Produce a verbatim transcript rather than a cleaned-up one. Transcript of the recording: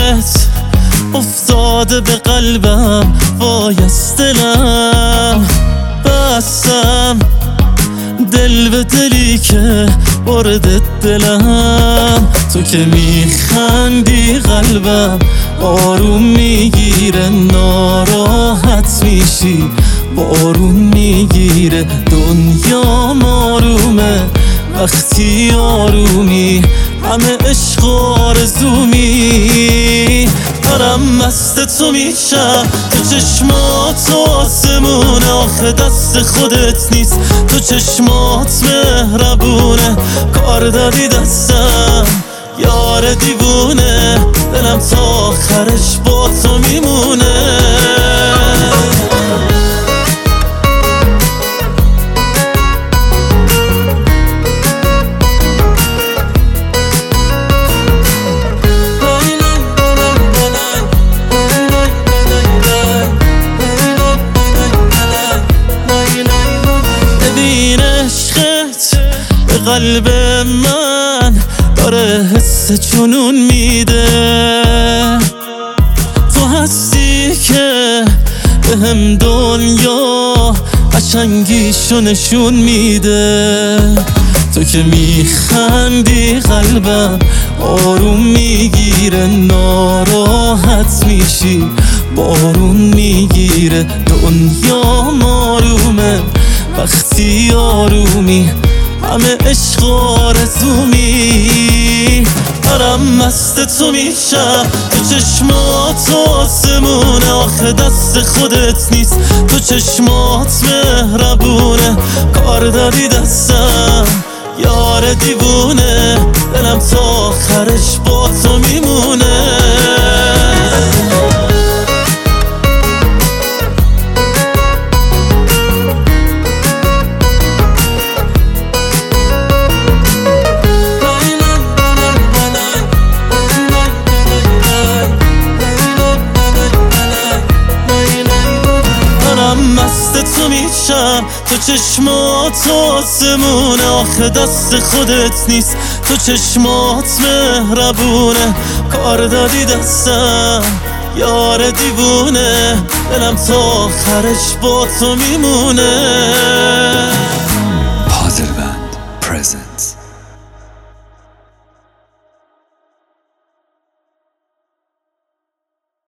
عشقت افتاده به قلبم، وای از دلم بستم دل به دلی که برده دلم. تو که میخندی قلبم آروم میگیره، ناراحت میشی بارون میگیره. دنیا آرومه وقتی آرومی، همه عشق آرزومی. دارم مست تو میشم، تو چشمات آسمونه، آخه دست خودت نیست، تو چشمات مهربونه. کار داری دستم یار دیوونه، دلم تا آخرش با تو میمونه. قلب من داره حس جنون میده، تو هستی که به هم دنیا قشنگیشو نشون میده. تو که میخندی قلبم آروم میگیره، ناراحت میشی بارون میگیره. دنیا آرومه وقتی آرومی، همه عشق آرزومی. دارم مست تو میشم، تو چشمات آسمونه، آخه دست خودت نیست، تو چشمات مهربونه. کار داری دستم یار دیوونه، دلم تا آخرش با تو میمونه. مست تو میشم، تو چشمات آسمونه، آخه دست خودت نیست، تو چشمات مهربونه. کار دادی دستم یار دیوونه، دلم تا آخرش با تو میمونه.